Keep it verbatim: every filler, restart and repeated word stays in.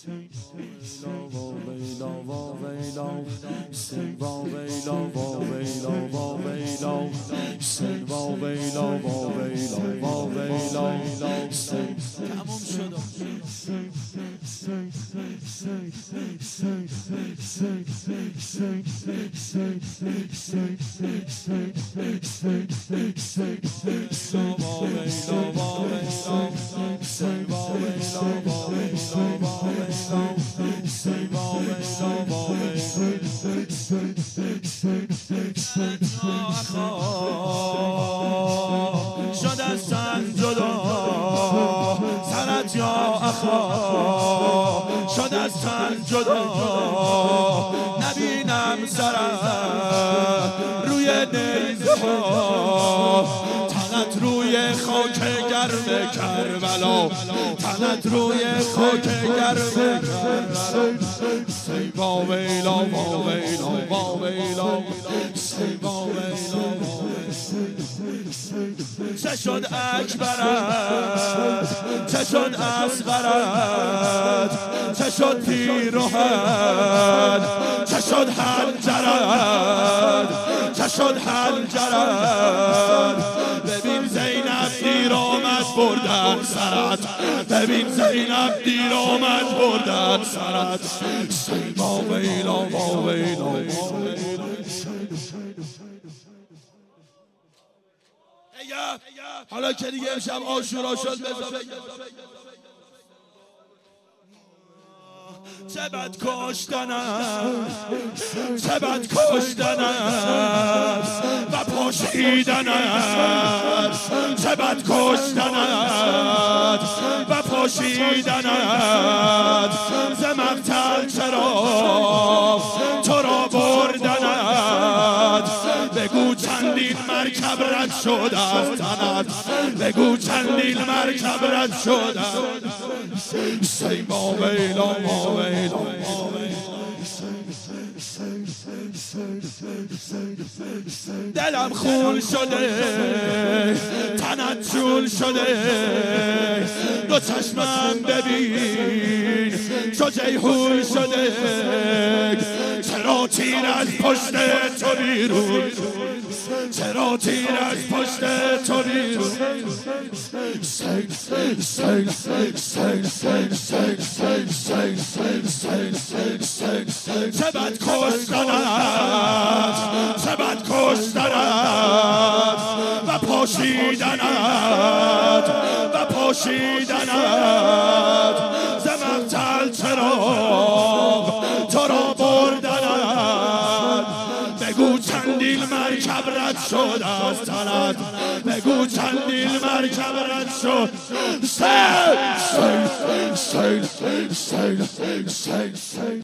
شد از تن جدا سرت یا اخا، شد از تن جدا نبینم سرت روی نیزه ها، تنت روی خاک گرم کربلا، تنت روی خاک گرم کربلا. سی با ویلا با ویلا با ویلا سی با ویلا با ویلا. چه شد اکبرت، چه شد اصغرت، چه شد پیرهن، چه شد حنجرت، چه شد حنجرت. ببین زینب دیر آمد بردن سرت، ببین زینب دیر آمد بردن سرت. سی با ویلا با ویلا با ویلا. حالا که دیگه امشب عاشورا شد بذار چه بد کشتنت، چه بد کشتنت و پاشیدنت، چه بد کشتنت و پاشیدنت. ز مقتل چرا تو را بردنت، بگو چندین مرکب رد شد از تنت، بگو چندین مرکب رد شد. سی با ویلا با ویلا با ویلا. دلم خون شده تنت چون شده، دو چشمم ببین چو جیحون شده. چرا تیر از پشت تو بیرون، چرا تیر از پشت تو بیرون. سیل سیل سیل سیل سیل سیل سیل سیل سیل سیل سیل سیل. چه بد کشتنت، چه بد کشتنت و پاشیدنت و پاشیدنت. ز مقتل چراغ تو را بردنت، بگو چندین مرکب رد شد از تنت، بگو چندین مرکب رد شد. سیل سیل سیل سیل سیل سیل سیل.